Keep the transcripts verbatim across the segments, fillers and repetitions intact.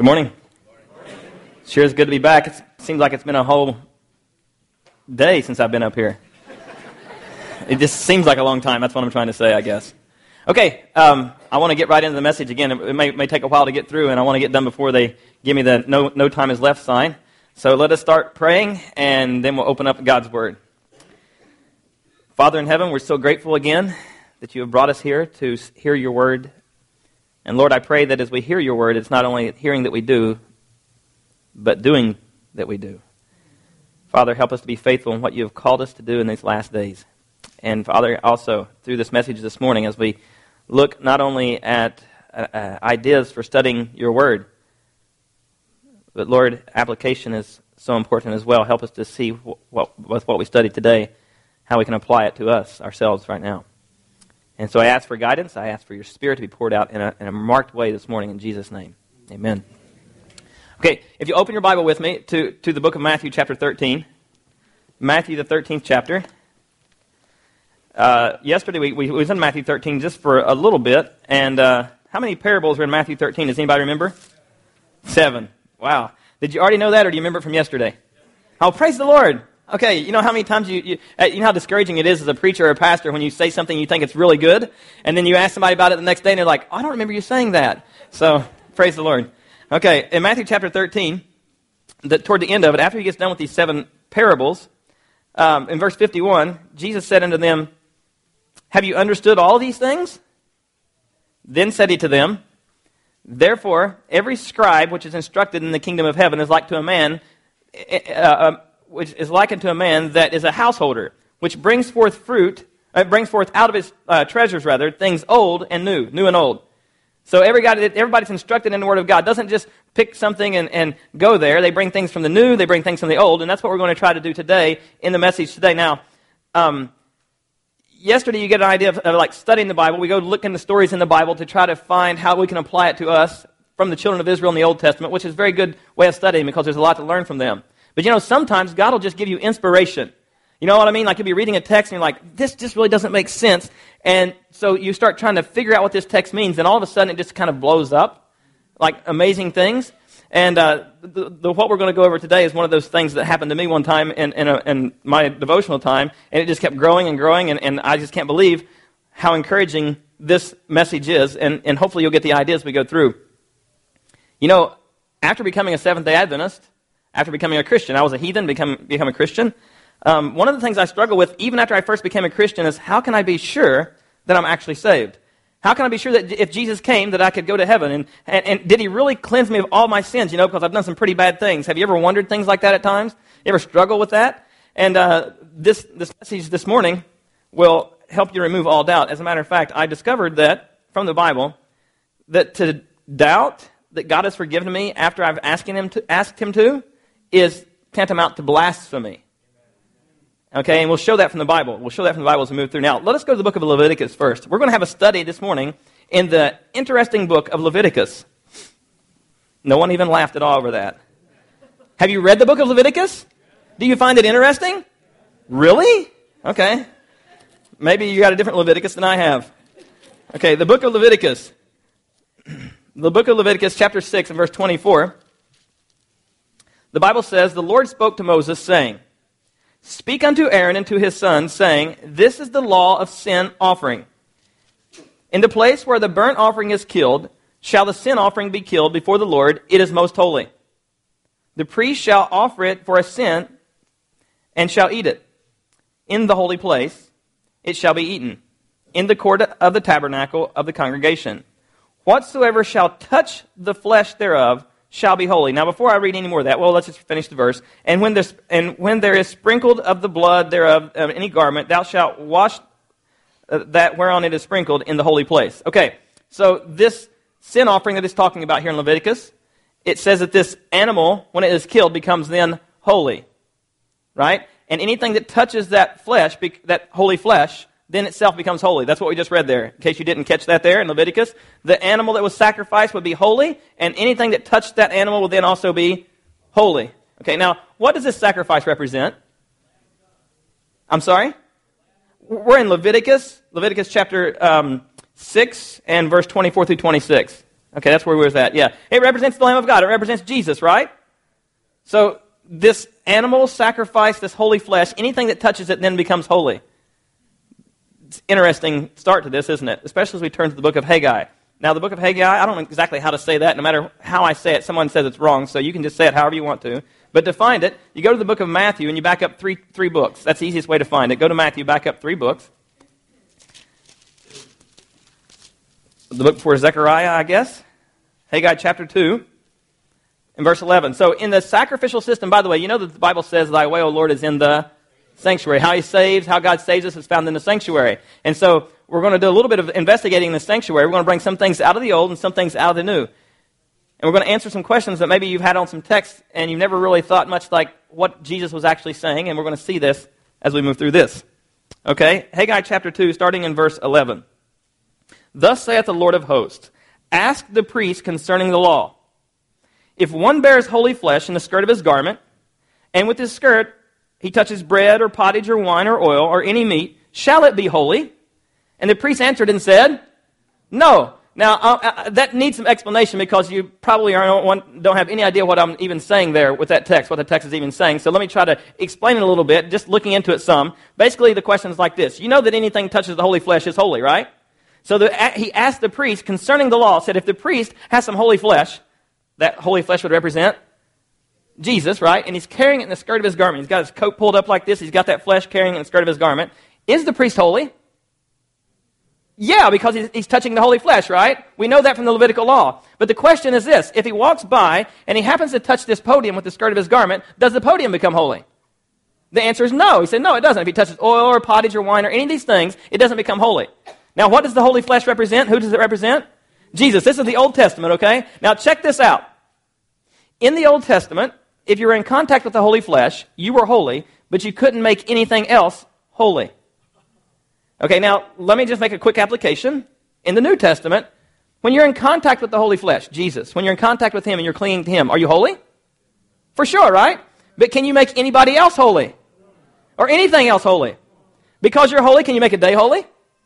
Good morning. Sure is good to be back. It seems like it's been a whole day since I've been up here. It just seems like a long time. That's what I'm trying to say, I guess. Okay, um, I want to get right into the message again. It may, may take a while to get through, and I want to get done before they give me the no, no time is left sign. So let us start praying, and then we'll open up God's Word. Father in heaven, we're so grateful again that you have brought us here to hear your Word. And Lord, I pray that as we hear your Word, it's not only hearing that we do, but doing that we do. Father, help us to be faithful in what you have called us to do in these last days. And Father, also through this message this morning, as we look not only at uh, ideas for studying your Word, but Lord, application is so important as well. Help us to see what, what, with what we studied today, how we can apply it to us, ourselves right now. And so I ask for guidance. I ask for your Spirit to be poured out in a, in a marked way this morning in Jesus' name. Amen. Okay, if you open your Bible with me to, to the book of Matthew chapter thirteen. Matthew, the thirteenth chapter. Uh, yesterday we, we was in Matthew thirteen just for a little bit. And uh, how many parables were in Matthew thirteen? Does anybody remember? Seven. Wow. Did you already know that, or do you remember it from yesterday? Oh, praise the Lord. Okay, you know how many times you, you, uh, you know how discouraging it is as a preacher or a pastor when you say something you think it's really good, and then you ask somebody about it the next day, and they're like, oh, I don't remember you saying that. So, praise the Lord. Okay, in Matthew chapter thirteen, the, toward the end of it, after he gets done with these seven parables, um, in verse fifty-one, Jesus said unto them, have you understood all these things? Then said he to them, therefore, every scribe which is instructed in the kingdom of heaven is like to a man, uh, uh, which is likened to a man that is a householder, which brings forth fruit, uh, brings forth out of his uh, treasures, rather, things old and new, new and old. So every guy, everybody's instructed in the Word of God doesn't just pick something and, and go there. They bring things from the new, they bring things from the old, and that's what we're going to try to do today in the message today. Now, um, yesterday you get an idea of, of like studying the Bible. We go look in the stories in the Bible to try to find how we can apply it to us from the children of Israel in the Old Testament, which is a very good way of studying because there's a lot to learn from them. But you know, sometimes God will just give you inspiration. You know what I mean? Like you'll be reading a text and you're like, this just really doesn't make sense. And so you start trying to figure out what this text means, and all of a sudden it just kind of blows up, like amazing things. And uh, the, the, what we're going to go over today is one of those things that happened to me one time in, in, a, in my devotional time, and it just kept growing and growing, and, and I just can't believe how encouraging this message is, and, and hopefully you'll get the idea as we go through. You know, after becoming a Seventh-day Adventist, after becoming a Christian, I was a heathen, become, become a Christian. Um, one of the things I struggle with, even after I first became a Christian, is how can I be sure that I'm actually saved? How can I be sure that if Jesus came, that I could go to heaven? And, and, and did he really cleanse me of all my sins? You know, because I've done some pretty bad things. Have you ever wondered things like that at times? You ever struggle with that? And uh, this, this message this morning will help you remove all doubt. As a matter of fact, I discovered that from the Bible, that to doubt that God has forgiven me after I've asking him to, asked him to, is tantamount to blasphemy. Okay, and we'll show that from the Bible. We'll show that from the Bible as we move through. Now, let us go to the book of Leviticus first. We're going to have a study this morning in the interesting book of Leviticus. No one even laughed at all over that. Have you read the book of Leviticus? Do you find it interesting? Really? Okay. Maybe you got a different Leviticus than I have. Okay, the book of Leviticus. The book of Leviticus, chapter six, and verse twenty-four. The Bible says, the Lord spoke to Moses, saying, speak unto Aaron and to his sons, saying, this is the law of sin offering. In the place where the burnt offering is killed, shall the sin offering be killed before the Lord. It is most holy. The priest shall offer it for a sin, and shall eat it. In the holy place it shall be eaten, in the court of the tabernacle of the congregation. Whatsoever shall touch the flesh thereof shall be holy. Now, before I read any more of that, well, let's just finish the verse. And when, this, and when there is sprinkled of the blood thereof of any garment, thou shalt wash that whereon it is sprinkled in the holy place. Okay, so this sin offering that it's talking about here in Leviticus, it says that this animal, when it is killed, becomes then holy, right? And anything that touches that flesh, that holy flesh, then itself becomes holy. That's what we just read there. In case you didn't catch that there in Leviticus, the animal that was sacrificed would be holy, and anything that touched that animal would then also be holy. Okay, now, what does this sacrifice represent? I'm sorry? We're in Leviticus, Leviticus chapter um, six and verse twenty-four through twenty-six. Okay, that's where we was at. Yeah. It represents the Lamb of God. It represents Jesus, right? So this animal sacrifice, this holy flesh, anything that touches it then becomes holy. It's an interesting start to this, isn't it? Especially as we turn to the book of Haggai. Now, the book of Haggai, I don't know exactly how to say that. No matter how I say it, someone says it's wrong, so you can just say it however you want to. But to find it, you go to the book of Matthew and you back up three three books. That's the easiest way to find it. Go to Matthew, back up three books. The book before Zechariah, I guess. Haggai chapter two and verse eleven. So in the sacrificial system, by the way, you know that the Bible says, Thy way, O Lord, is in the sanctuary. How He saves, how God saves us is found in the sanctuary. And so we're going to do a little bit of investigating in the sanctuary. We're going to bring some things out of the old and some things out of the new. And we're going to answer some questions that maybe you've had on some text and you've never really thought much like what Jesus was actually saying. And we're going to see this as we move through this. Okay, Haggai chapter two, starting in verse eleven. Thus saith the Lord of hosts, ask the priest concerning the law. If one bears holy flesh in the skirt of his garment, and with his skirt he touches bread or pottage or wine or oil or any meat, shall it be holy? And the priest answered and said, no. Now, uh, uh, that needs some explanation because you probably are, don't, don't have any idea what I'm even saying there with that text, what the text is even saying. So let me try to explain it a little bit, just looking into it some. Basically, the question is like this. You know that anything touches the holy flesh is holy, right? So the, he asked the priest concerning the law, said if the priest has some holy flesh, that holy flesh would represent Jesus, right? And he's carrying it in the skirt of his garment. He's got his coat pulled up like this. He's got that flesh carrying it in the skirt of his garment. Is the priest holy? Yeah, because he's, he's touching the holy flesh, right? We know that from the Levitical law. But the question is this. If he walks by and he happens to touch this podium with the skirt of his garment, does the podium become holy? The answer is no. He said, no, it doesn't. If he touches oil or pottage or wine or any of these things, it doesn't become holy. Now, what does the holy flesh represent? Who does it represent? Jesus. This is the Old Testament, okay? Now, check this out. In the Old Testament, if you were in contact with the holy flesh, you were holy, but you couldn't make anything else holy. Okay, now, let me just make a quick application. In the New Testament, when you're in contact with the holy flesh, Jesus, when you're in contact with Him and you're clinging to Him, are you holy? For sure, right? But can you make anybody else holy? Or anything else holy? Because you're holy, can you make a day holy?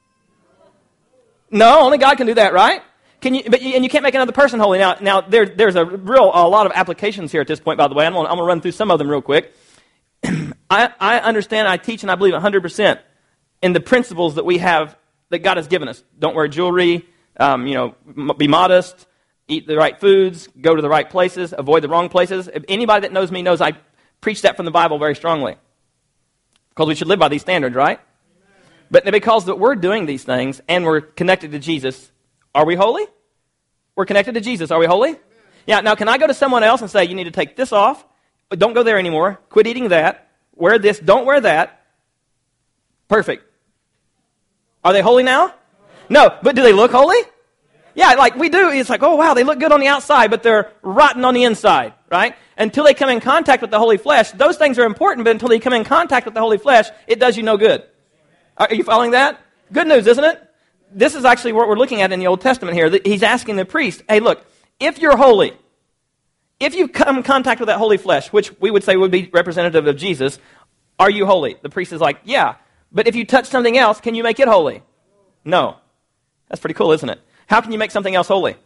No, only God can do that, right? Can you? But you, and you can't make another person holy. Now, now there, there's a real a lot of applications here at this point. By the way, I'm going to run through some of them real quick. I, I understand, I teach, and I believe one hundred percent in the principles that we have that God has given us. Don't wear jewelry. Um, you know, m- be modest. Eat the right foods. Go to the right places. Avoid the wrong places. If anybody that knows me knows I preach that from the Bible very strongly, because we should live by these standards, right? But because that we're doing these things and we're connected to Jesus, are we holy? We're connected to Jesus. Are we holy? Amen. Yeah. Now, can I go to someone else and say, you need to take this off, but don't go there anymore. Quit eating that. Wear this. Don't wear that. Perfect. Are they holy now? No. But do they look holy? Yeah, like we do. It's like, oh, wow, they look good on the outside, but they're rotten on the inside, right? Until they come in contact with the holy flesh, those things are important, but until they come in contact with the holy flesh, it does you no good. Are you following that? Good news, isn't it? This is actually what we're looking at in the Old Testament here. He's asking the priest, hey, look, if you're holy, if you come in contact with that holy flesh, which we would say would be representative of Jesus, are you holy? The priest is like, yeah. But if you touch something else, can you make it holy? No. That's pretty cool, isn't it? How can you make something else holy?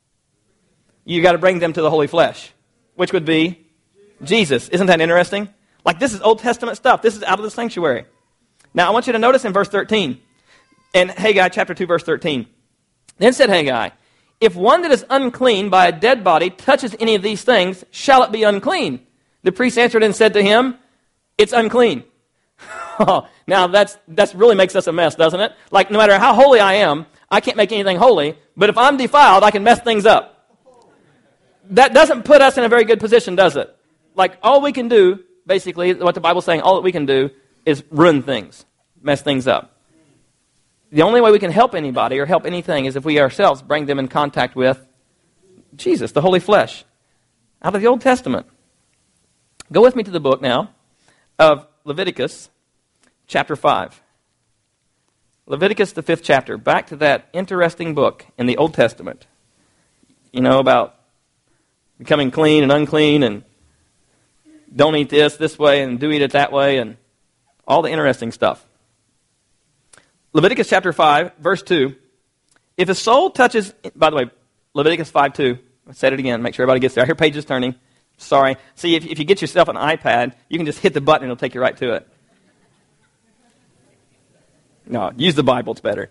You got to bring them to the holy flesh, which would be Jesus. Isn't that interesting? Like, this is Old Testament stuff. This is out of the sanctuary. Now, I want you to notice in verse thirteen, in Haggai chapter two, verse thirteen, then said Haggai, if one that is unclean by a dead body touches any of these things, shall it be unclean? The priest answered and said to him, it's unclean. Now, that's that's really makes us a mess, doesn't it? Like, no matter how holy I am, I can't make anything holy, but if I'm defiled, I can mess things up. That doesn't put us in a very good position, does it? Like, all we can do, basically, what the Bible's saying, all that we can do is ruin things, mess things up. The only way we can help anybody or help anything is if we ourselves bring them in contact with Jesus, the holy flesh, out of the Old Testament. Go with me to the book now of Leviticus chapter five. Leviticus, the fifth chapter. Back to that interesting book in the Old Testament. You know, about becoming clean and unclean and don't eat this this way and do eat it that way and all the interesting stuff. Leviticus chapter five, verse two. If a soul touches, by the way, Leviticus five two. I'll say it again. Make sure everybody gets there. I hear pages turning. Sorry. See, if, if you get yourself an iPad, you can just hit the button and it'll take you right to it. No, use the Bible. It's better.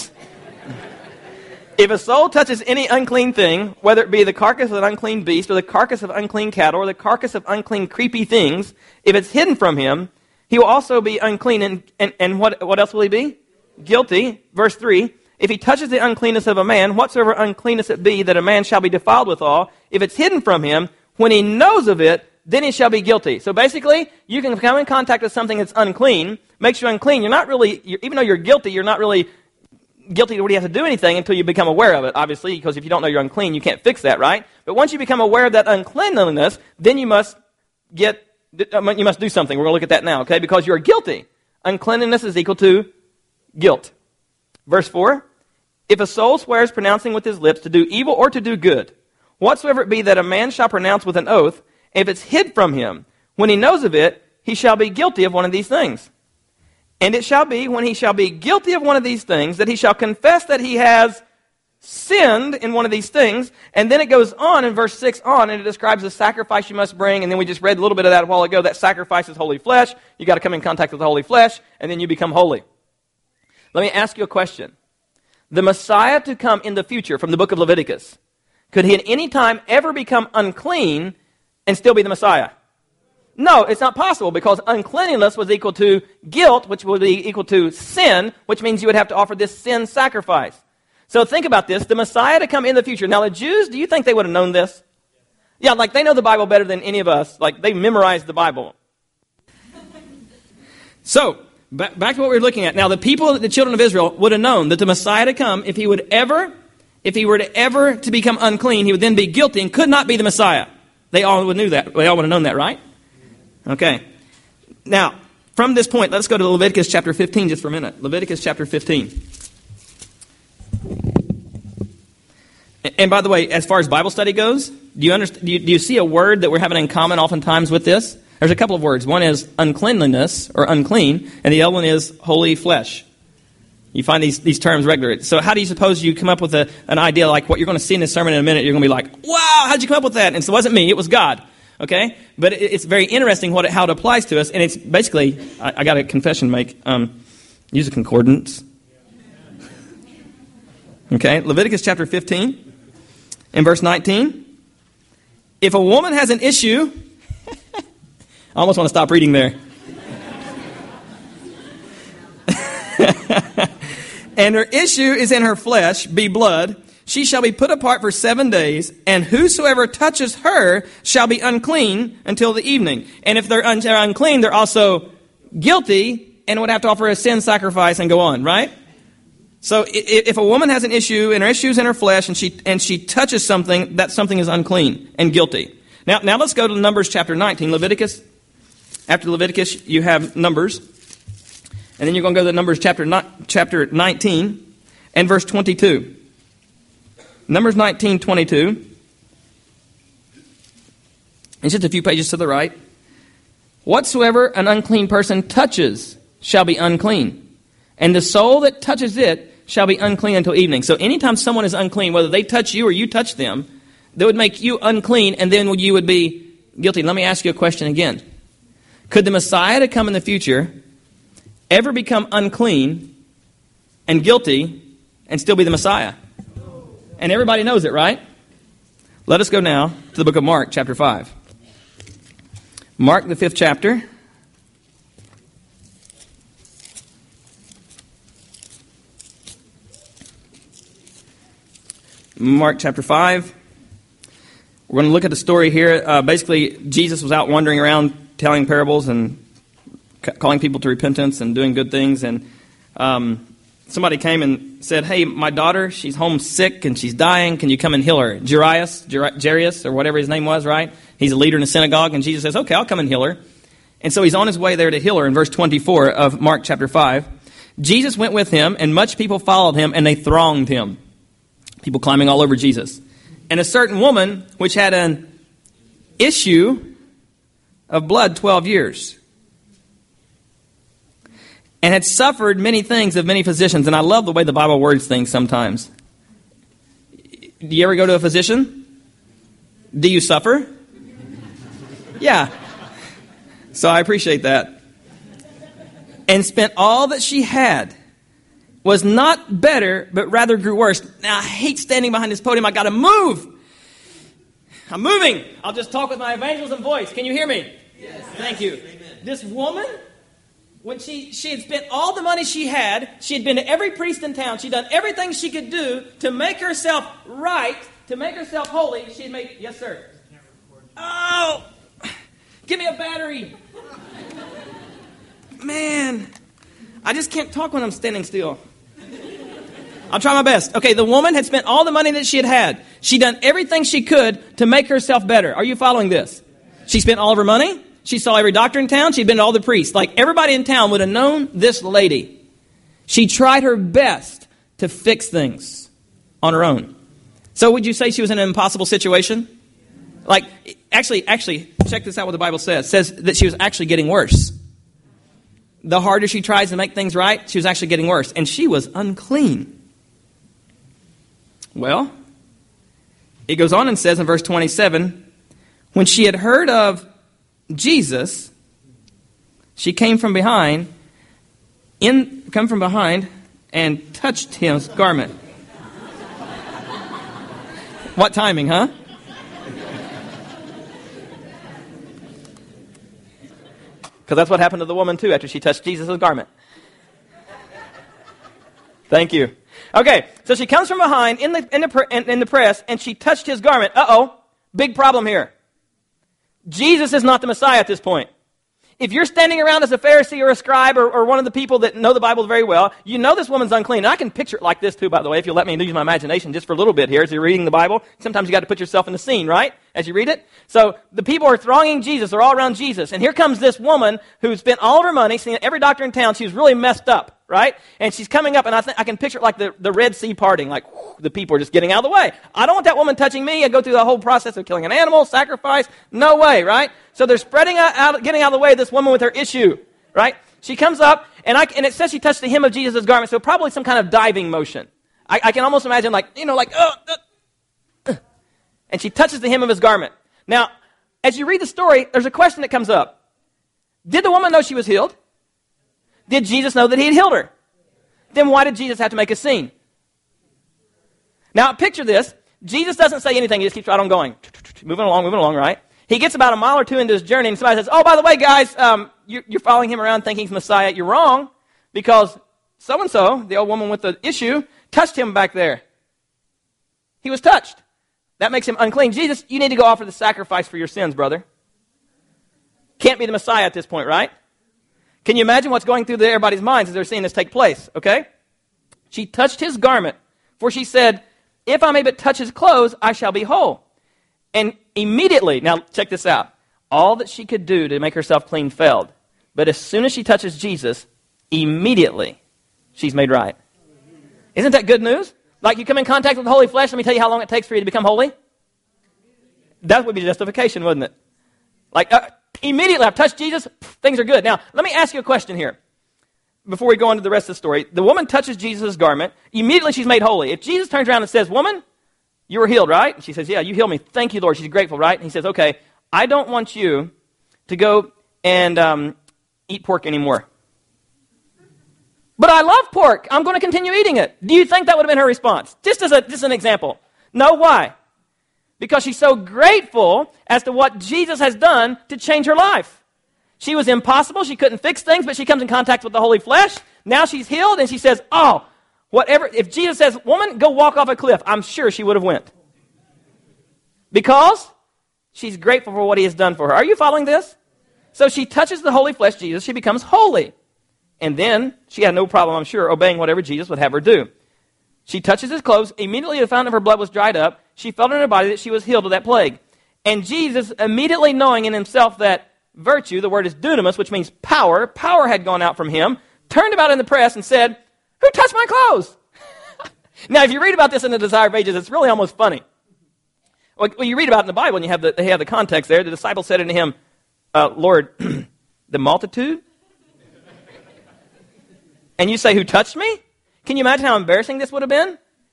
If a soul touches any unclean thing, whether it be the carcass of an unclean beast or the carcass of unclean cattle or the carcass of unclean creepy things, if it's hidden from him, he will also be unclean. And, and, and what, what else will he be? Guilty. Verse three. If he touches the uncleanness of a man, whatsoever uncleanness it be, that a man shall be defiled withal, if it's hidden from him, when he knows of it, then he shall be guilty. So basically, you can come in contact with something that's unclean, makes you unclean. You're not really, you're, even though you're guilty, you're not really guilty to what you have to do anything until you become aware of it, obviously, because if you don't know you're unclean, you can't fix that, right? But once you become aware of that uncleanliness, then you must get, you must do something. We're going to look at that now, okay? Because you're guilty. Uncleanliness is equal to guilt. Verse four, if a soul swears pronouncing with his lips to do evil or to do good, whatsoever it be that a man shall pronounce with an oath, if it's hid from him, when he knows of it, he shall be guilty of one of these things. And it shall be, when he shall be guilty of one of these things, that he shall confess that he has sinned in one of these things. And then it goes on in verse six on, and it describes the sacrifice you must bring. And then we just read a little bit of that a while ago. That sacrifice is holy flesh. You got to come in contact with the holy flesh, and then you become holy. Let me ask you a question. The Messiah to come in the future from the book of Leviticus, could he at any time ever become unclean and still be the Messiah? No, it's not possible, because uncleanliness was equal to guilt, which would be equal to sin, which means you would have to offer this sin sacrifice. So think about this. The Messiah to come in the future. Now the Jews, do you think they would have known this? Yeah, like they know the Bible better than any of us. Like they memorized the Bible. So, back, back to what we were looking at. Now the people, the children of Israel, would have known that the Messiah to come, if he would ever, if he were to ever to become unclean, he would then be guilty and could not be the Messiah. They all would knew that. They all would have known that, right? Okay. Now, from this point, let's go to Leviticus chapter fifteen just for a minute. Leviticus chapter fifteen. And by the way, as far as Bible study goes, do you understand? Do you, do you see a word that we're having in common oftentimes with this? There's a couple of words. One is uncleanliness or unclean, and the other one is holy flesh. You find these, these terms regular. So how do you suppose you come up with a, an idea like what you're going to see in this sermon in a minute? You're going to be like, wow, how did you come up with that? And so it wasn't me, it was God. Okay? But it, it's very interesting what it, how it applies to us. And it's basically, I, I got a confession to make. Um, use a concordance. Okay? Leviticus chapter fifteen and verse nineteen. If a woman has an issue, I almost want to stop reading there. And her issue is in her flesh, be blood. She shall be put apart for seven days, and whosoever touches her shall be unclean until the evening. And if they're, un- they're unclean, they're also guilty and would have to offer a sin sacrifice and go on, right? So if, if a woman has an issue, and her issue is in her flesh, and she and she touches something, that something is unclean and guilty. Now, now let's go to Numbers chapter nineteen. Leviticus. After Leviticus, you have Numbers. And then you're going to go to Numbers chapter chapter nineteen and verse twenty-two. Numbers nineteen, twenty-two. It's just a few pages to the right. Whatsoever an unclean person touches shall be unclean, and the soul that touches it shall be unclean until evening. So anytime someone is unclean, whether they touch you or you touch them, that would make you unclean, and then you would be guilty. Let me ask you a question again. Could the Messiah to come in the future ever become unclean and guilty and still be the Messiah? And everybody knows it, right? Let us go now to the book of Mark, chapter five. Mark, the fifth chapter. Mark chapter five. We're going to look at the story here. Uh, basically, Jesus was out wandering around telling parables and c- calling people to repentance and doing good things. And um, somebody came and said, hey, my daughter, she's homesick and she's dying. Can you come and heal her? Jairus, Jairus, or whatever his name was, right? He's a leader in the synagogue. And Jesus says, okay, I'll come and heal her. And so he's on his way there to heal her in verse twenty-four of Mark chapter five. Jesus went with him, and much people followed him, and they thronged him. People climbing all over Jesus. And a certain woman, which had an issue of blood twelve years, and had suffered many things of many physicians. And I love the way the Bible words things sometimes. Do you ever go to a physician? Do you suffer? Yeah. So I appreciate that. And spent all that she had. Was not better, but rather grew worse. Now, I hate standing behind this podium. I got to move. I'm moving. I'll just talk with my evangelism voice. Can you hear me? Yes. Thank you. Amen. This woman, when she, she had spent all the money she had, she had been to every priest in town. She'd done everything she could do to make herself right, to make herself holy. She had made, yes, sir. Oh, give me a battery. Man, I just can't talk when I'm standing still. I'll try my best. Okay, the woman had spent all the money that she had had. She'd done everything she could to make herself better. Are you following this? She spent all of her money. She saw every doctor in town. She'd been to all the priests. Like everybody in town would have known this lady. She tried her best to fix things on her own. So would you say she was in an impossible situation? Like, actually, actually, check this out what the Bible says. It says that she was actually getting worse. The harder she tries to make things right, she was actually getting worse. And she was unclean. Well, it goes on and says in verse twenty-seven, when she had heard of Jesus, she came from behind, in come from behind, and touched his garment. What timing, huh? Because that's what happened to the woman too after she touched Jesus' garment. Thank you. Okay, so she comes from behind in the in the in, in the press, and she touched his garment. Uh-oh, big problem here. Jesus is not the Messiah at this point. If you're standing around as a Pharisee or a scribe or, or one of the people that know the Bible very well, you know this woman's unclean. And I can picture it like this too, by the way, if you'll let me use my imagination just for a little bit here as you're reading the Bible. Sometimes you got to put yourself in the scene, right, as you read it. So the people are thronging Jesus. They're all around Jesus. And here comes this woman who spent all of her money, seeing every doctor in town. She was really messed up, right? And she's coming up, and I think I can picture it like the, the Red Sea parting, like whew, the people are just getting out of the way. I don't want that woman touching me. I go through the whole process of killing an animal, sacrifice. No way, right? So they're spreading out, out getting out of the way of this woman with her issue, right? She comes up, and I and it says she touched the hem of Jesus' garment, so probably some kind of diving motion. I, I can almost imagine like, you know, like, oh, uh, uh, and she touches the hem of his garment. Now, as you read the story, there's a question that comes up. Did the woman know she was healed? Did Jesus know that he had healed her? Then why did Jesus have to make a scene? Now, picture this. Jesus doesn't say anything. He just keeps right on going. Moving along, moving along, right? He gets about a mile or two into his journey, and somebody says, oh, by the way, guys, um, you, you're following him around thinking he's Messiah. You're wrong, because so-and-so, the old woman with the issue, touched him back there. He was touched. That makes him unclean. Jesus, you need to go offer the sacrifice for your sins, brother. Can't be the Messiah at this point, right? Can you imagine what's going through everybody's minds as they're seeing this take place, okay? She touched his garment, for she said, if I may but touch his clothes, I shall be whole. And immediately, now check this out, all that she could do to make herself clean failed. But as soon as she touches Jesus, immediately she's made right. Isn't that good news? Like you come in contact with the holy flesh, let me tell you how long it takes for you to become holy. That would be justification, wouldn't it? Like, uh, immediately I've touched Jesus, things are good. Now, let me ask you a question here before we go on to the rest of the story. The woman touches Jesus' garment. Immediately she's made holy. If Jesus turns around and says, woman, you were healed, right? And she says, yeah, you healed me. Thank you, Lord. She's grateful, right? And he says, okay, I don't want you to go and um, eat pork anymore. But I love pork. I'm going to continue eating it. Do you think that would have been her response? Just as a, just an example. No, why? Because she's so grateful as to what Jesus has done to change her life. She was impossible. She couldn't fix things, but she comes in contact with the holy flesh. Now she's healed, and she says, oh, whatever. If Jesus says, woman, go walk off a cliff, I'm sure she would have went. Because she's grateful for what he has done for her. Are you following this? So she touches the holy flesh, Jesus. She becomes holy. And then she had no problem, I'm sure, obeying whatever Jesus would have her do. She touches his clothes. Immediately the fountain of her blood was dried up. She felt in her body that she was healed of that plague. And Jesus, immediately knowing in himself that virtue, the word is dunamis, which means power, power had gone out from him, turned about in the press and said, who touched my clothes? Now, if you read about this in the Desire of Ages, it's really almost funny. Well, you read about it in the Bible, and you have the, they have the context there. The disciple said unto him, uh, Lord, the multitude? And you say, who touched me? Can you imagine how embarrassing this would have been?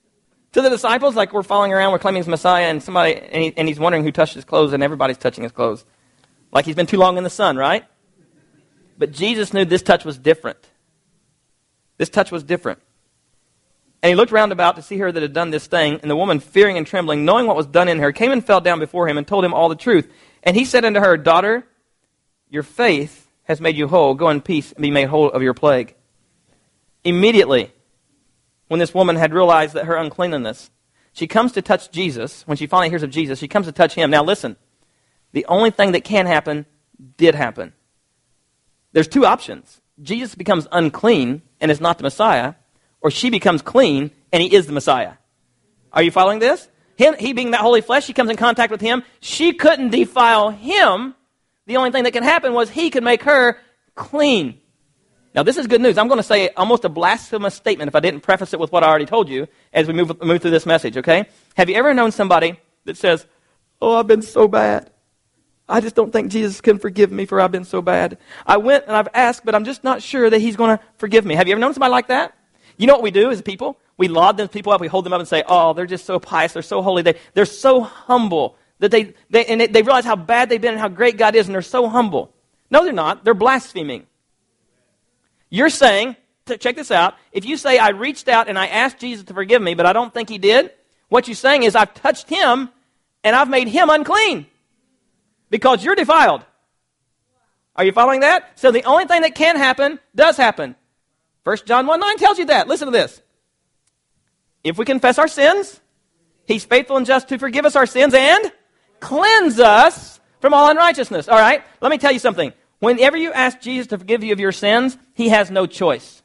To the disciples, like we're following around, we're claiming he's Messiah, and somebody, and, he, and he's wondering who touched his clothes, and everybody's touching his clothes. Like he's been too long in the sun, right? But Jesus knew this touch was different. This touch was different. And he looked round about to see her that had done this thing, and the woman, fearing and trembling, knowing what was done in her, came and fell down before him and told him all the truth. And he said unto her, Daughter, your faith has made you whole. Go in peace and be made whole of your plague. Immediately, when this woman had realized that her uncleanness, she comes to touch Jesus. When she finally hears of Jesus, she comes to touch him. Now listen, the only thing that can happen did happen. There's two options. Jesus becomes unclean and is not the Messiah, or she becomes clean and he is the Messiah. Are you following this? Him, he being that holy flesh, she comes in contact with him. She couldn't defile him. The only thing that can happen was he could make her clean. Now, this is good news. I'm going to say almost a blasphemous statement if I didn't preface it with what I already told you as we move, move through this message, okay? Have you ever known somebody that says, oh, I've been so bad. I just don't think Jesus can forgive me for I've been so bad. I went and I've asked, but I'm just not sure that he's going to forgive me. Have you ever known somebody like that? You know what we do as people? We laud those people up. We hold them up and say, oh, they're just so pious. They're so holy. They, they're so humble. that they, they And they, they realize how bad they've been and how great God is, and they're so humble. No, they're not. They're blaspheming. You're saying, check this out, if you say, I reached out and I asked Jesus to forgive me, but I don't think he did, what you're saying is, I've touched him and I've made him unclean because you're defiled. Are you following that? So the only thing that can happen does happen. First John one nine tells you that. Listen to this. If we confess our sins, he's faithful and just to forgive us our sins and cleanse us from all unrighteousness. All right, let me tell you something. Whenever you ask Jesus to forgive you of your sins, he has no choice.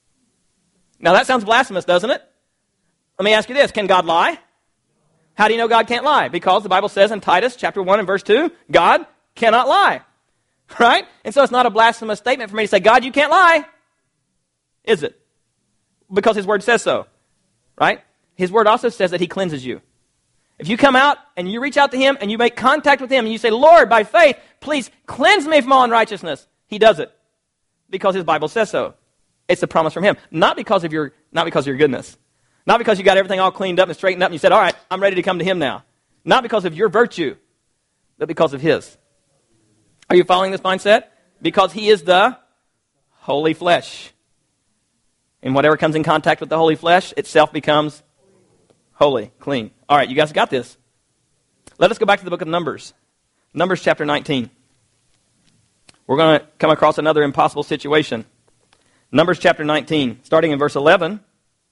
Now that sounds blasphemous, doesn't it? Let me ask you this. Can God lie? How do you know God can't lie? Because the Bible says in Titus chapter one and verse two, God cannot lie. Right? And so it's not a blasphemous statement for me to say, God, you can't lie. Is it? Because his word says so. Right? His word also says that he cleanses you. If you come out and you reach out to him and you make contact with him and you say, Lord, by faith, please cleanse me from all unrighteousness, he does it because his Bible says so. It's a promise from him, not because of your, not because of your goodness, not because you got everything all cleaned up and straightened up and you said, all right, I'm ready to come to him now. Not because of your virtue, but because of his. Are you following this mindset? Because he is the holy flesh. And whatever comes in contact with the holy flesh itself becomes holy, clean. All right, you guys got this. Let us go back to the book of Numbers. Numbers chapter nineteen. We're going to come across another impossible situation. Numbers chapter nineteen, starting in verse eleven.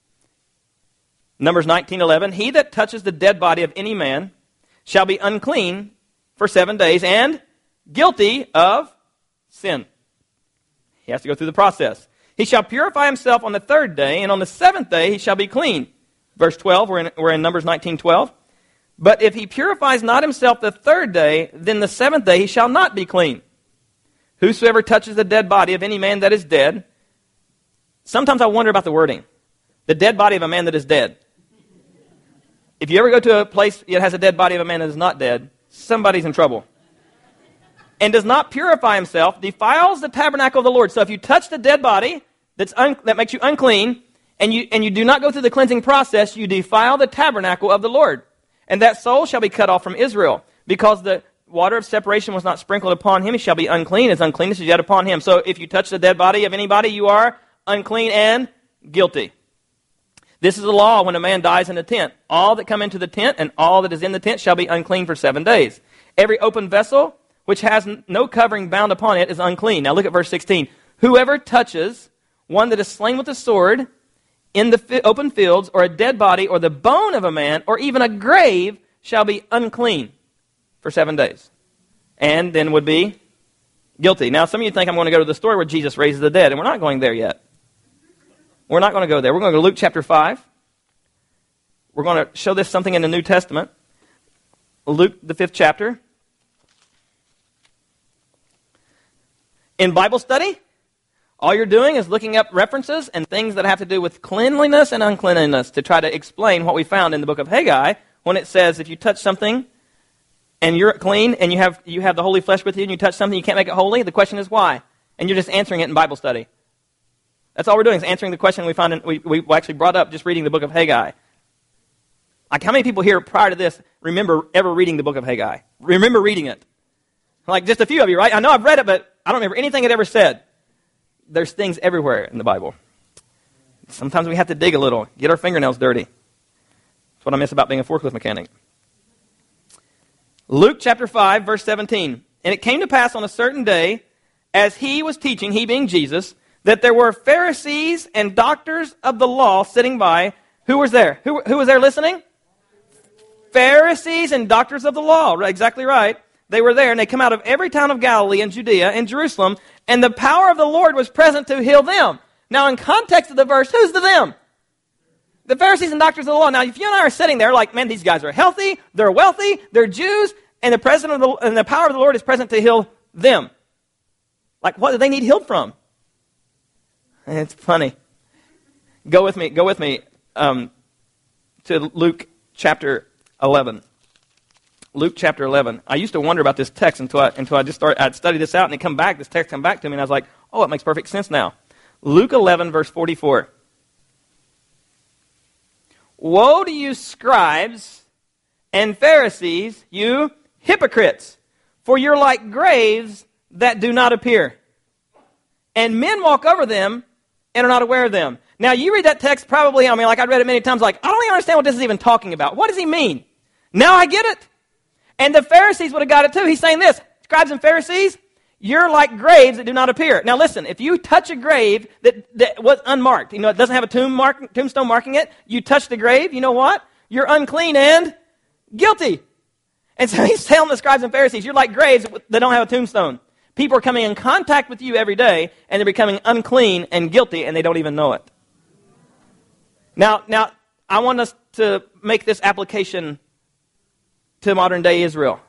Numbers nineteen eleven. He that touches the dead body of any man shall be unclean for seven days and guilty of sin. He has to go through the process. He shall purify himself on the third day, and on the seventh day he shall be clean. Verse twelve, we're in, we're in Numbers nineteen twelve. But if he purifies not himself the third day, then the seventh day he shall not be clean. Whosoever touches the dead body of any man that is dead. Sometimes I wonder about the wording. The dead body of a man that is dead. If you ever go to a place that has a dead body of a man that is not dead, somebody's in trouble. And does not purify himself, defiles the tabernacle of the Lord. So if you touch the dead body that's un- that makes you unclean, and you and you do not go through the cleansing process, you defile the tabernacle of the Lord. And that soul shall be cut off from Israel, because the water of separation was not sprinkled upon him. He shall be unclean. His uncleanness is yet upon him. So if you touch the dead body of anybody, you are unclean and guilty. This is the law when a man dies in a tent. All that come into the tent and all that is in the tent shall be unclean for seven days. Every open vessel which has no covering bound upon it is unclean. Now look at verse sixteen. Whoever touches one that is slain with a sword in the fi- open fields, or a dead body, or the bone of a man, or even a grave, shall be unclean for seven days. And then would be guilty. Now some of you think I'm going to go to the story where Jesus raises the dead, and we're not going there yet. We're not going to go there. We're going to go to Luke chapter five. We're going to show this something in the New Testament. Luke, the fifth chapter. In Bible study, all you're doing is looking up references and things that have to do with cleanliness and uncleanliness to try to explain what we found in the book of Haggai when it says if you touch something and you're clean and you have you have the holy flesh with you and you touch something, you can't make it holy. The question is why? And you're just answering it in Bible study. That's all we're doing is answering the question we found in, we, we actually brought up just reading the book of Haggai. Like, how many people here prior to this remember ever reading the book of Haggai? Remember reading it? Like, just a few of you, right? I know I've read it, but I don't remember anything it ever said. There's things everywhere in the Bible. Sometimes we have to dig a little, get our fingernails dirty. That's what I miss about being a forklift mechanic. Luke chapter five, verse seventeen. And it came to pass on a certain day, as he was teaching, he being Jesus, that there were Pharisees and doctors of the law sitting by. Who was there? Who, who was there listening? Pharisees and doctors of the law. Right, exactly right. They were there, and they come out of every town of Galilee and Judea and Jerusalem, and the power of the Lord was present to heal them. Now, in context of the verse, who's the them? The Pharisees and doctors of the law. Now, if you and I are sitting there like, man, these guys are healthy, they're wealthy, they're Jews, and the presence of the, and the power of the Lord is present to heal them. Like, what do they need healed from? And it's funny. Go with me, go with me um, to Luke chapter eleven. Luke chapter eleven. I used to wonder about this text until I, until I just started, I'd study this out, and it come back, this text come back to me, and I was like, oh, it makes perfect sense now. Luke eleven, verse forty-four. Woe to you, scribes and Pharisees, you hypocrites, for you're like graves that do not appear, and men walk over them and are not aware of them. Now, you read that text probably, I mean, like I read it many times, like, I don't even understand what this is even talking about. What does he mean? Now I get it. And the Pharisees would have got it too. He's saying this, scribes and Pharisees, you're like graves that do not appear. Now listen, if you touch a grave that, that was unmarked, you know, it doesn't have a tomb mark, tombstone marking it, you touch the grave, you know what? You're unclean and guilty. And so he's telling the scribes and Pharisees, you're like graves that don't have a tombstone. People are coming in contact with you every day, and they're becoming unclean and guilty, and they don't even know it. Now, now I want us to make this application to modern day Israel.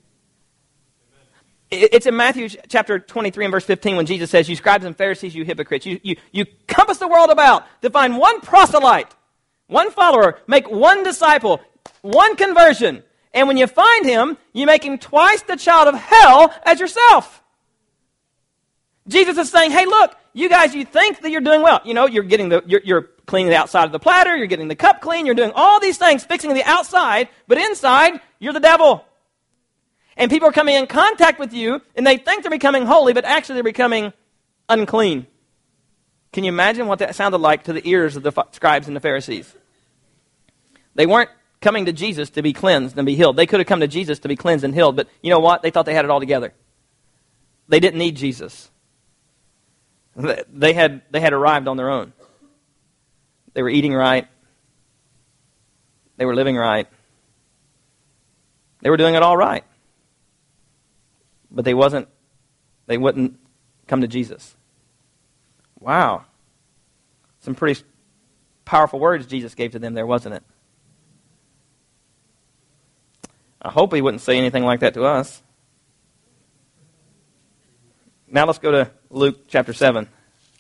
It's in Matthew chapter twenty-three and verse fifteen when Jesus says, you scribes and Pharisees, you hypocrites, you, you, you compass the world about to find one proselyte, one follower, make one disciple, one conversion. And when you find him, you make him twice the child of hell as yourself. Jesus is saying, hey, look, you guys, you think that you're doing well. You know, you're getting the, you're, you're cleaning the outside of the platter, you're getting the cup clean, you're doing all these things, fixing the outside, but inside, you're the devil. And people are coming in contact with you, and they think they're becoming holy, but actually they're becoming unclean. Can you imagine what that sounded like to the ears of the scribes and the Pharisees? They weren't coming to Jesus to be cleansed and be healed. They could have come to Jesus to be cleansed and healed, but you know what? They thought they had it all together. They didn't need Jesus. They had, they had arrived on their own. They were eating right. They were living right. They were doing it all right. But they wasn't, they wouldn't come to Jesus. Wow. Some pretty powerful words Jesus gave to them there, wasn't it? I hope he wouldn't say anything like that to us. Now let's go to Luke chapter seven.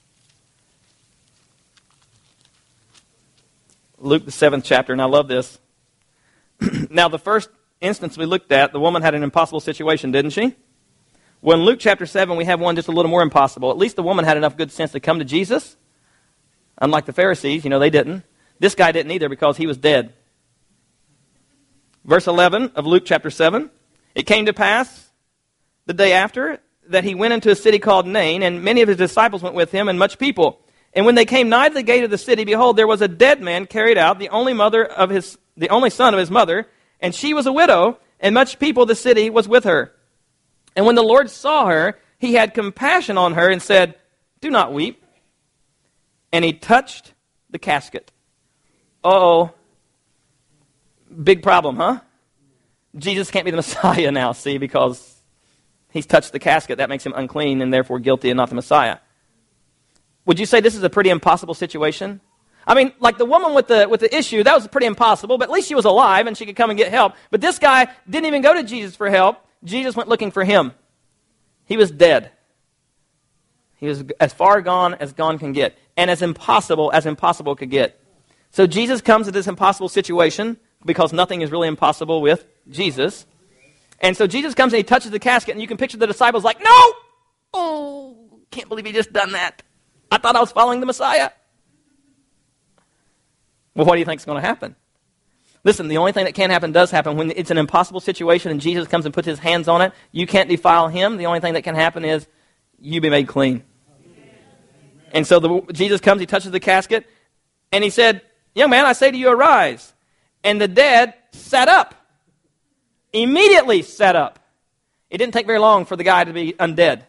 Luke the seventh chapter, and I love this. Now the first instance we looked at, the woman had an impossible situation, didn't she? Well, in Luke chapter seven, we have one just a little more impossible. At least the woman had enough good sense to come to Jesus. Unlike the Pharisees, you know, they didn't. This guy didn't either because he was dead. Verse eleven of Luke chapter seven. It came to pass the day after that he went into a city called Nain, and many of his disciples went with him, and much people. And when they came nigh to the gate of the city, behold, there was a dead man carried out, the only mother of his, the only son of his mother, and she was a widow, and much people of the city was with her. And when the Lord saw her, he had compassion on her and said, do not weep. And he touched the casket. Uh-oh. Big problem, huh? Jesus can't be the Messiah now, see, because he's touched the casket. That makes him unclean and therefore guilty and not the Messiah. Would you say this is a pretty impossible situation? I mean, like the woman with the with the issue, that was pretty impossible, but at least she was alive and she could come and get help. But this guy didn't even go to Jesus for help. Jesus went looking for him. He was dead. He was as far gone as gone can get, and as impossible as impossible could get. So Jesus comes to this impossible situation because nothing is really impossible with Jesus. And so Jesus comes and he touches the casket, and you can picture the disciples like, no! Oh, can't believe he just done that. I thought I was following the Messiah. Well, what do you think is going to happen? Listen, the only thing that can happen does happen. When it's an impossible situation and Jesus comes and puts his hands on it, you can't defile him. The only thing that can happen is you be made clean. And so the, Jesus comes, he touches the casket, and he said, young man, I say to you, arise. And the dead sat up. Immediately sat up. It didn't take very long for the guy to be undead.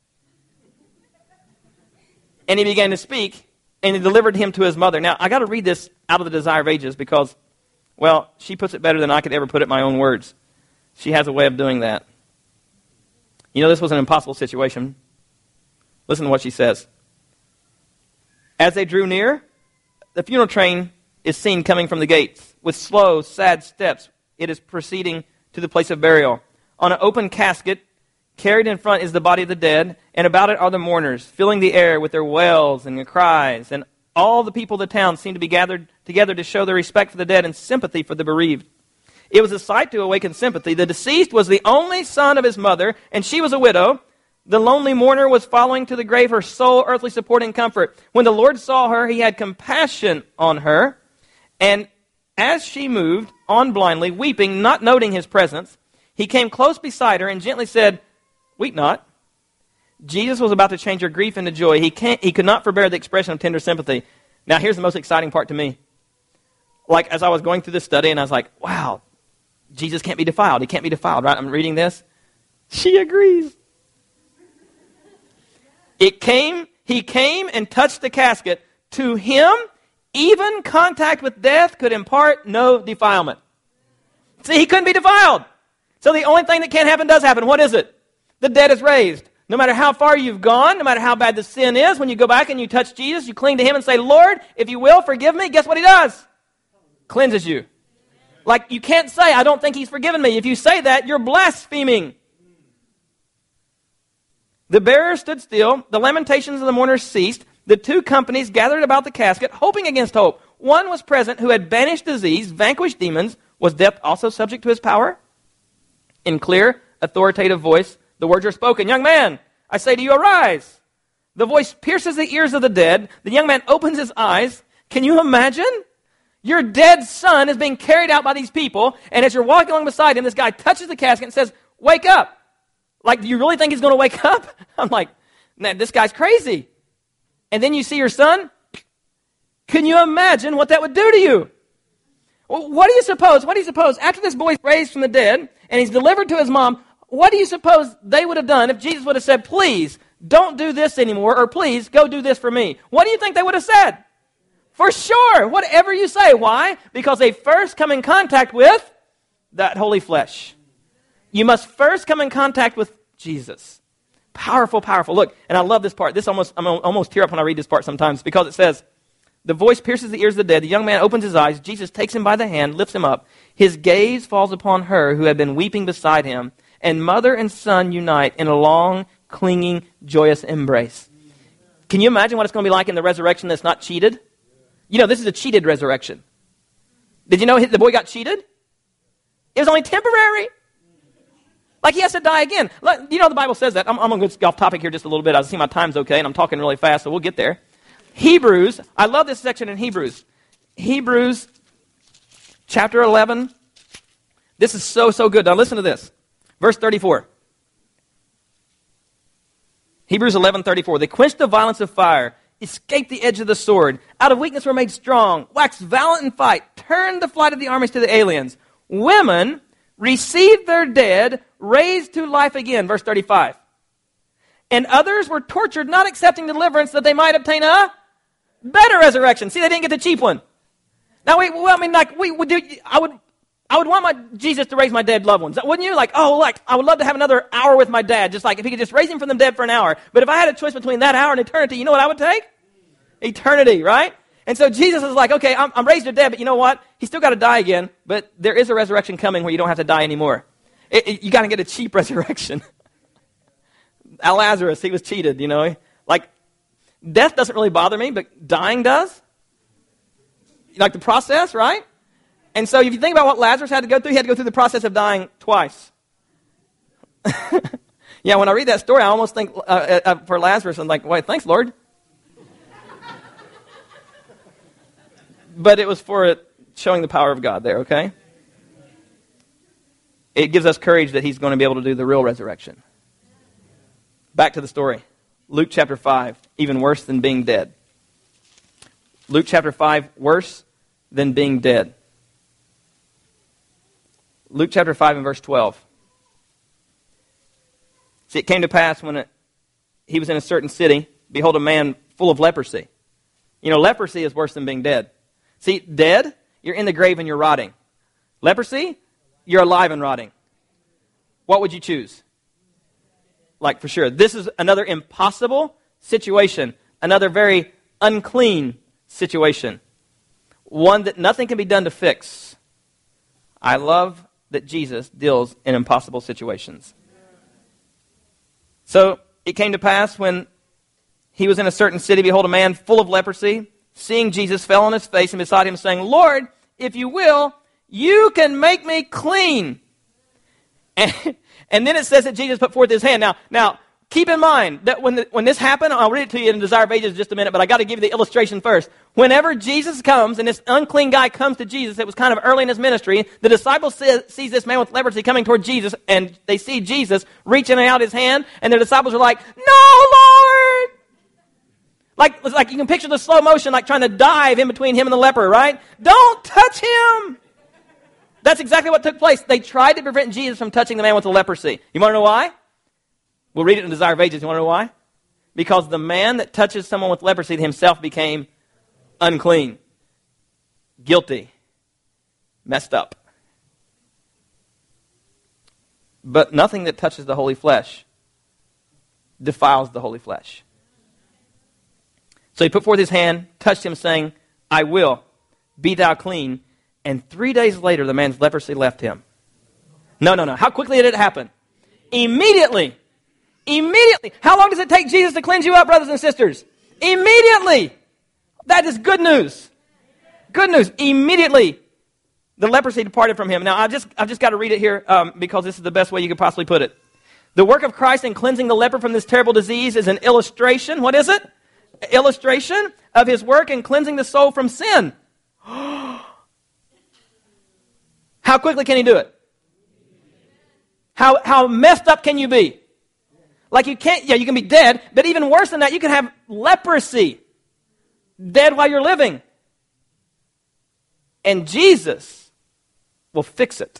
And he began to speak, and he delivered him to his mother. Now, I got to read this out of the Desire of Ages because, well, she puts it better than I could ever put it in my own words. She has a way of doing that. You know, this was an impossible situation. Listen to what she says. As they drew near, the funeral train is seen coming from the gates. With slow, sad steps, it is proceeding to the place of burial. On an open casket, carried in front is the body of the dead, and about it are the mourners, filling the air with their wails and their cries. And all the people of the town seem to be gathered together to show their respect for the dead and sympathy for the bereaved. It was a sight to awaken sympathy. The deceased was the only son of his mother, and she was a widow. The lonely mourner was following to the grave her sole earthly support and comfort. When the Lord saw her, he had compassion on her, and as she moved on blindly, weeping, not noting his presence, he came close beside her and gently said, weep not. Jesus was about to change her grief into joy. He can't, he could not forbear the expression of tender sympathy. Now, here's the most exciting part to me. Like, as I was going through this study, and I was like, wow, Jesus can't be defiled. He can't be defiled, right? I'm reading this. She agrees. It came, he came and touched the casket. To him, even contact with death could impart no defilement. See, he couldn't be defiled. So the only thing that can happen does happen. What is it? The dead is raised. No matter how far you've gone, no matter how bad the sin is, when you go back and you touch Jesus, you cling to him and say, Lord, if you will, forgive me. Guess what he does? Cleanses you. Like, you can't say, I don't think he's forgiven me. If you say that, you're blaspheming. The bearer stood still. The lamentations of the mourners ceased. The two companies gathered about the casket, hoping against hope. One was present who had banished disease, vanquished demons. Was death also subject to his power? In clear, authoritative voice, the words are spoken. Young man, I say to you, arise. The voice pierces the ears of the dead. The young man opens his eyes. Can you imagine? Your dead son is being carried out by these people, and as you're walking along beside him, this guy touches the casket and says, wake up. Like, do you really think he's going to wake up? I'm like, man, this guy's crazy. And then you see your son? Can you imagine what that would do to you? Well, what do you suppose? What do you suppose? After this boy's raised from the dead, and he's delivered to his mom, what do you suppose they would have done if Jesus would have said, please, don't do this anymore, or please, go do this for me? What do you think they would have said? For sure, whatever you say. Why? Because they first come in contact with that holy flesh. You must first come in contact with Jesus. Powerful, powerful. Look, and I love this part. This almost, I'm almost tear up when I read this part sometimes because it says, the voice pierces the ears of the dead. The young man opens his eyes. Jesus takes him by the hand, lifts him up. His gaze falls upon her who had been weeping beside him. And mother and son unite in a long, clinging, joyous embrace. Can you imagine what it's going to be like in the resurrection that's not cheated? You know, this is a cheated resurrection. Did you know the boy got cheated? It was only temporary. Like he has to die again. You know the Bible says that. I'm, I'm going to go off topic here just a little bit. I see my time's okay, and I'm talking really fast, so we'll get there. Hebrews, I love this section in Hebrews. Hebrews chapter eleven. This is so, so good. Now listen to this. Verse thirty-four. Hebrews eleven thirty-four. They quenched the violence of fire, escaped the edge of the sword. Out of weakness were made strong, waxed valiant in fight, turned the flight of the armies to the aliens. Women received their dead, raised to life again. Verse thirty-five. And others were tortured, not accepting deliverance, that they might obtain a better resurrection. See, they didn't get the cheap one. Now, we, well, I mean, like, we would do, I would, I would want my Jesus to raise my dead loved ones. Wouldn't you? Like, oh, like, I would love to have another hour with my dad, just like if he could just raise him from the dead for an hour. But if I had a choice between that hour and eternity, you know what I would take? Eternity, right? And so Jesus is like, okay, I'm, I'm raised to dead, but you know what? He's still got to die again, but there is a resurrection coming where you don't have to die anymore. It, it, you got to get a cheap resurrection. Lazarus, he was cheated, you know. Like, death doesn't really bother me, but dying does. Like the process, right? And so if you think about what Lazarus had to go through, he had to go through the process of dying twice. Yeah, when I read that story, I almost think uh, uh, for Lazarus, I'm like, wait, thanks, Lord. But it was for showing the power of God there, okay? It gives us courage that he's going to be able to do the real resurrection. Back to the story. Luke chapter five, even worse than being dead. Luke chapter five, worse than being dead. Luke chapter five and verse twelve. See, it came to pass when it, he was in a certain city, behold, a man full of leprosy. You know, leprosy is worse than being dead. See, dead, you're in the grave and you're rotting. Leprosy, you're alive and rotting. What would you choose? Like, for sure. This is another impossible situation. Another very unclean situation. One that nothing can be done to fix. I love that Jesus deals in impossible situations. So, it came to pass when he was in a certain city, behold, a man full of leprosy, seeing Jesus, fell on his face and beside him, saying, Lord, if you will, you can make me clean. And, and then it says that Jesus put forth his hand. Now, now keep in mind that when, the, when this happened, I'll read it to you in Desire of Ages in just a minute, but I got to give you the illustration first. Whenever Jesus comes, and this unclean guy comes to Jesus, it was kind of early in his ministry, the disciples see, sees this man with leprosy coming toward Jesus, and they see Jesus reaching out his hand, and their disciples are like, no, Lord! Like, like you can picture the slow motion, like trying to dive in between him and the leper, right? Don't touch him! That's exactly what took place. They tried to prevent Jesus from touching the man with the leprosy. You want to know why? We'll read it in Desire of Ages. You want to know why? Because the man that touches someone with leprosy himself became unclean, guilty, messed up. But nothing that touches the holy flesh defiles the holy flesh. So he put forth his hand, touched him, saying, I will, be thou clean. And three days later, the man's leprosy left him. No, no, no. How quickly did it happen? Immediately. Immediately. How long does it take Jesus to cleanse you up, brothers and sisters? Immediately. That is good news. Good news. Immediately, the leprosy departed from him. Now, I've just, I've just got to read it here um, because this is the best way you could possibly put it. The work of Christ in cleansing the leper from this terrible disease is an illustration. What is it? Illustration of his work in cleansing the soul from sin. How quickly can he do it? How how messed up can you be? Like you can't, yeah, you can be dead, but even worse than that, you can have leprosy. Dead while you're living. And Jesus will fix it.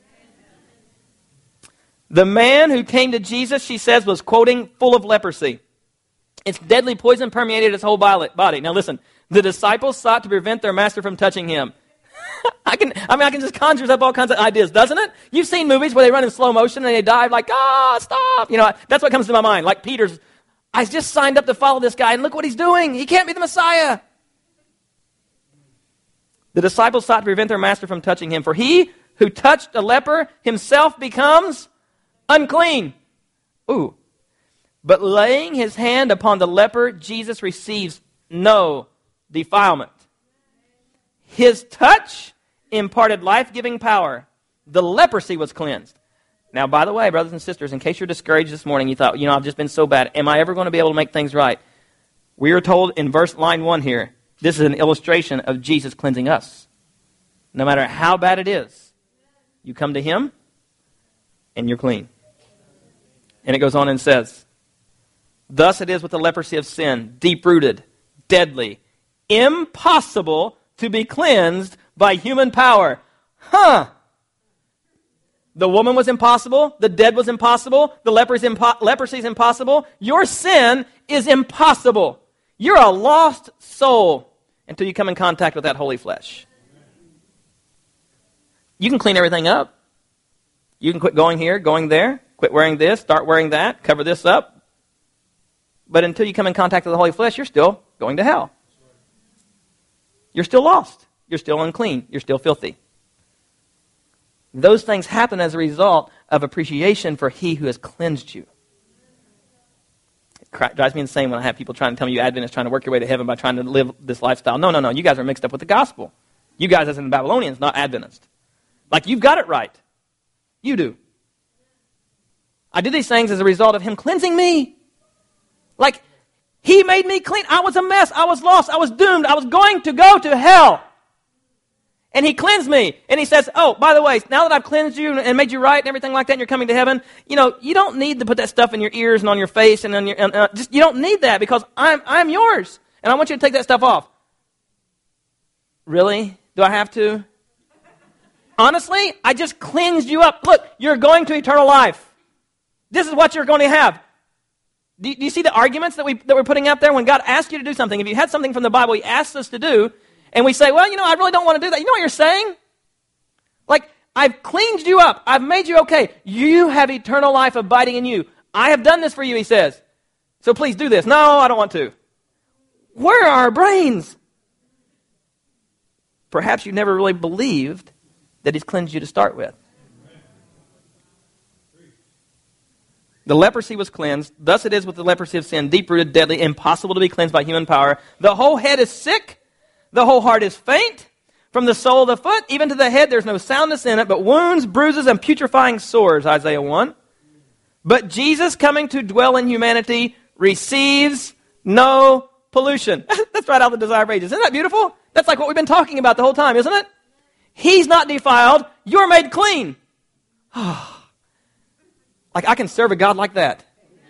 The man who came to Jesus, she says, was, quoting, full of leprosy. Its deadly poison permeated his whole body. Now listen, the disciples sought to prevent their master from touching him. I can, I mean, I can just conjure up all kinds of ideas, doesn't it? You've seen movies where they run in slow motion and they dive like, ah, stop. You know, that's what comes to my mind. Like Peter's, I just signed up to follow this guy and look what he's doing. He can't be the Messiah. The disciples sought to prevent their master from touching him. For he who touched a leper himself becomes unclean. Ooh. But laying his hand upon the leper, Jesus receives no defilement. His touch imparted life-giving power. The leprosy was cleansed. Now, by the way, brothers and sisters, in case you're discouraged this morning, you thought, you know, I've just been so bad. Am I ever going to be able to make things right? We are told in verse line one here, this is an illustration of Jesus cleansing us. No matter how bad it is, you come to him and you're clean. And it goes on and says, thus it is with the leprosy of sin, deep-rooted, deadly, impossible to be cleansed by human power. Huh. The woman was impossible. The dead was impossible. The leprosy impo- leprosy is impossible. Your sin is impossible. You're a lost soul until you come in contact with that holy flesh. You can clean everything up. You can quit going here, going there, quit wearing this, start wearing that, cover this up. But until you come in contact with the holy flesh, you're still going to hell. You're still lost. You're still unclean. You're still filthy. Those things happen as a result of appreciation for he who has cleansed you. It drives me insane when I have people trying to tell me you Adventists trying to work your way to heaven by trying to live this lifestyle. No, no, no. You guys are mixed up with the gospel. You guys as in the Babylonians, not Adventists. Like you've got it right. You do. I did these things as a result of him cleansing me. Like, he made me clean. I was a mess. I was lost. I was doomed. I was going to go to hell. And he cleansed me. And he says, oh, by the way, now that I've cleansed you and made you right and everything like that and you're coming to heaven, you know, you don't need to put that stuff in your ears and on your face and on your, and, uh, just, you don't need that because I'm, I'm yours. And I want you to take that stuff off. Really? Do I have to? Honestly, I just cleansed you up. Look, you're going to eternal life. This is what you're going to have. Do you, do you see the arguments that, we, that we're putting out there? When God asks you to do something, if you had something from the Bible He asks us to do, and we say, well, you know, I really don't want to do that. You know what you're saying? Like, I've cleaned you up. I've made you okay. You have eternal life abiding in you. I have done this for you, He says. So please do this. No, I don't want to. Where are our brains? Perhaps you never really believed that He's cleansed you to start with. The leprosy was cleansed. Thus it is with the leprosy of sin, deep-rooted, deadly, impossible to be cleansed by human power. The whole head is sick. The whole heart is faint. From the sole of the foot, even to the head, there's no soundness in it, but wounds, bruises, and putrefying sores, Isaiah one. But Jesus, coming to dwell in humanity, receives no pollution. That's right out of the Desire of Ages. Isn't that beautiful? That's like what we've been talking about the whole time, isn't it? He's not defiled. You're made clean. Like, I can serve a God like that.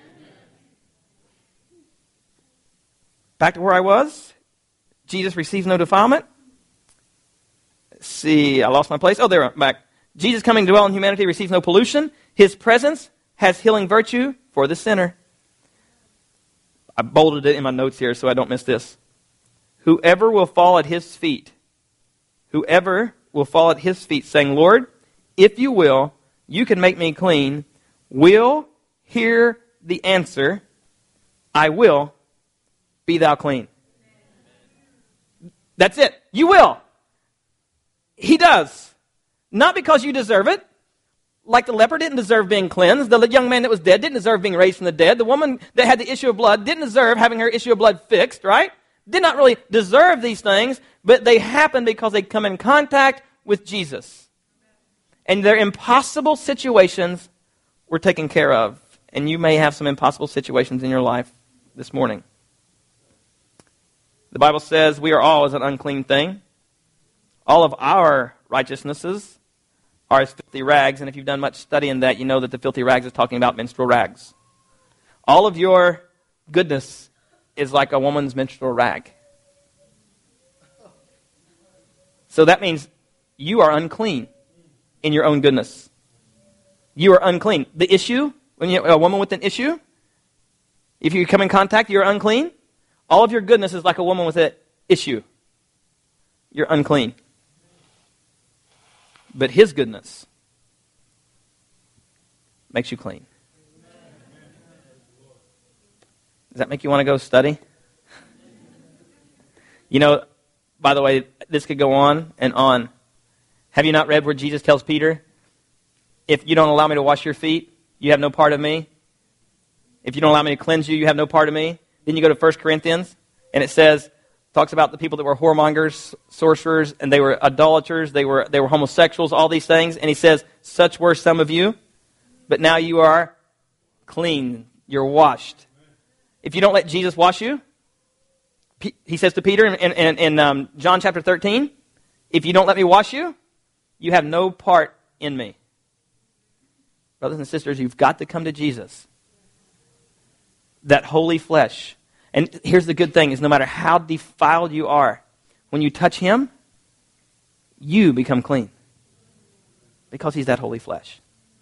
Back to where I was. Jesus receives no defilement. Let's see, I lost my place. Oh, there, I'm back. Jesus coming to dwell in humanity receives no pollution. His presence has healing virtue for the sinner. I bolded it in my notes here so I don't miss this. Whoever will fall at His feet, whoever will fall at His feet saying, Lord, if you will, you can make me clean, will hear the answer, I will, be thou clean. That's it. You will. He does. Not because you deserve it. Like the leper didn't deserve being cleansed. The young man that was dead didn't deserve being raised from the dead. The woman that had the issue of blood didn't deserve having her issue of blood fixed, right? Did not really deserve these things, but they happened because they come in contact with Jesus. And their impossible situations were taken care of. And you may have some impossible situations in your life this morning. The Bible says we are all as an unclean thing. All of our righteousnesses are as filthy rags. And if you've done much study in that, you know that the filthy rags is talking about menstrual rags. All of your goodness is like a woman's menstrual rag. So that means you are unclean in your own goodness. You are unclean. The issue, when you're a woman with an issue, if you come in contact, you're unclean. All of your goodness is like a woman with an issue. You're unclean. But His goodness makes you clean. Does that make you want to go study? You know, by the way, this could go on and on. Have you not read where Jesus tells Peter, if you don't allow me to wash your feet, you have no part of me? If you don't allow me to cleanse you, you have no part of me? Then you go to First Corinthians, and it says, talks about the people that were whoremongers, sorcerers, and they were idolaters, they were they were homosexuals, all these things. And he says, such were some of you, but now you are clean. You're washed. If you don't let Jesus wash you, he says to Peter in, in, in um, John chapter thirteen, if you don't let me wash you, you have no part in me. Brothers and sisters, you've got to come to Jesus. That holy flesh. And here's the good thing, is no matter how defiled you are, when you touch Him, you become clean. Because He's that holy flesh.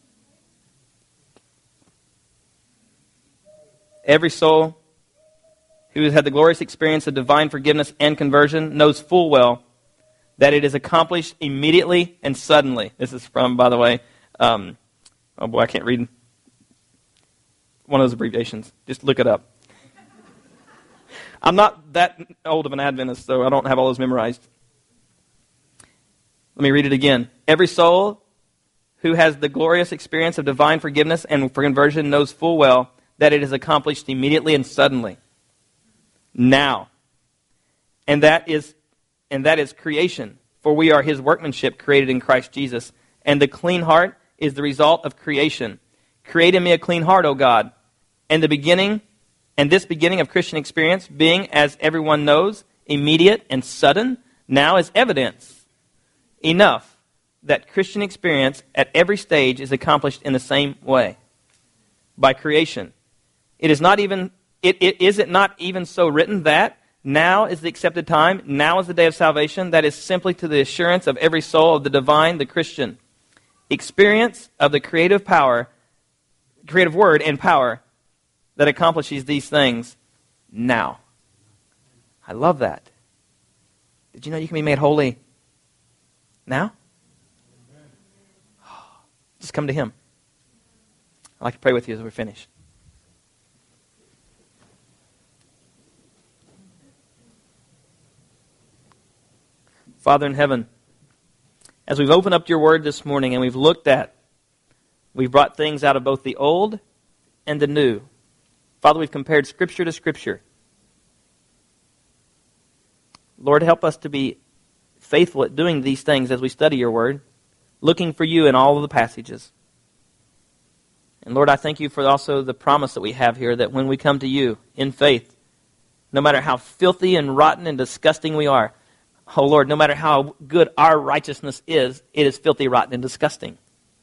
Every soul who has had the glorious experience of divine forgiveness and conversion knows full well that it is accomplished immediately and suddenly. This is from, by the way, um, oh boy, I can't read one of those abbreviations. Just look it up. I'm not that old of an Adventist, so I don't have all those memorized. Let me read it again. Every soul who has the glorious experience of divine forgiveness and for conversion knows full well that it is accomplished immediately and suddenly. Now. And that is and that is creation, for we are His workmanship created in Christ Jesus. And the clean heart is the result of creation. Create in me a clean heart, O God. And the beginning, and this beginning of Christian experience, being, as everyone knows, immediate and sudden, now is evidence. enough that Christian experience at every stage is accomplished in the same way, by creation. It is not even, it, it, is it not even so written that now is the accepted time, now is the day of salvation? That is simply to the assurance of every soul of the divine, the Christian. Experience of the creative power, creative word and power that accomplishes these things now. I love that. Did you know you can be made holy now? Just come to Him. I'd like to pray with you as we finish. Father in heaven, as we've opened up your word this morning and we've looked at, we've brought things out of both the old and the new. Father, we've compared Scripture to Scripture. Lord, help us to be faithful at doing these things as we study your word, looking for you in all of the passages. And Lord, I thank you for also the promise that we have here that when we come to you in faith, no matter how filthy and rotten and disgusting we are, oh Lord, no matter how good our righteousness is, it is filthy, rotten, and disgusting.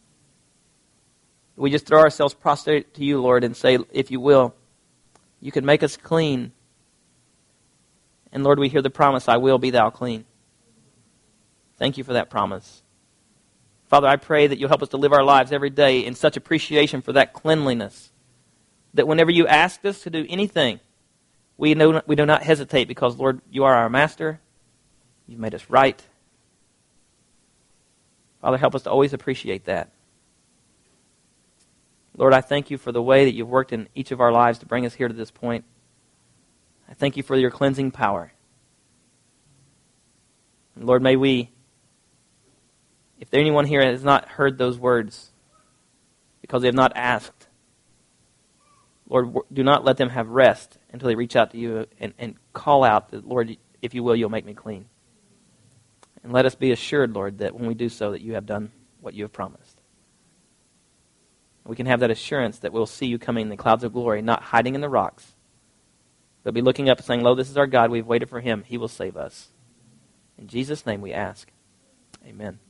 We just throw ourselves prostrate to you, Lord, and say, if you will, you can make us clean. And Lord, we hear the promise, I will be thou clean. Thank you for that promise. Father, I pray that you'll help us to live our lives every day in such appreciation for that cleanliness, that whenever you ask us to do anything, we, know, we do not hesitate because, Lord, you are our master. You've made us right. Father, help us to always appreciate that. Lord, I thank you for the way that you've worked in each of our lives to bring us here to this point. I thank you for your cleansing power. And Lord, may we, if there anyone here has not heard those words because they have not asked, Lord, do not let them have rest until they reach out to you and, and call out that, Lord, if you will, you'll make me clean. And let us be assured, Lord, that when we do so, that you have done what you have promised. We can have that assurance that we'll see you coming in the clouds of glory, not hiding in the rocks, but be looking up and saying, lo, this is our God. We've waited for him. He will save us. In Jesus' name we ask. Amen.